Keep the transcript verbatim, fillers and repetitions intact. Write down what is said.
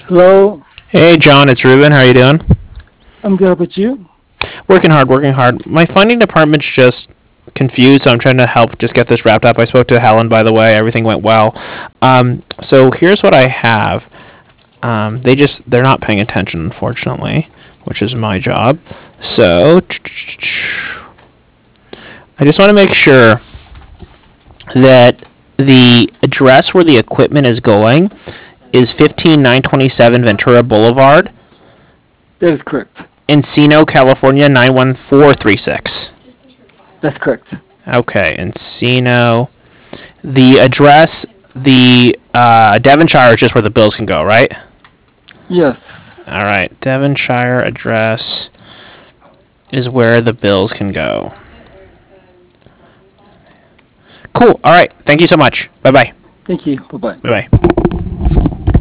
Hello, Hey John, it's Ruben. How are you doing? I'm good. How about you? Working hard, working hard. My funding department's just confused, so I'm trying to help just get this wrapped up. I spoke to Helen, by the way. Everything went well. Um, so here's what I have. Um, they just they're not paying attention, unfortunately, which is my job. So I just want to make sure that the address where the equipment is going is fifteen nine twenty-seven Ventura Boulevard, That is correct. Encino, California nine one four three six. That's correct. Okay, Encino. The address, the uh, Devonshire is just where the bills can go, right? Yes. All right, Devonshire address is where the bills can go. Cool. All right. Thank you so much. Bye bye. Thank you. Bye bye. Bye bye.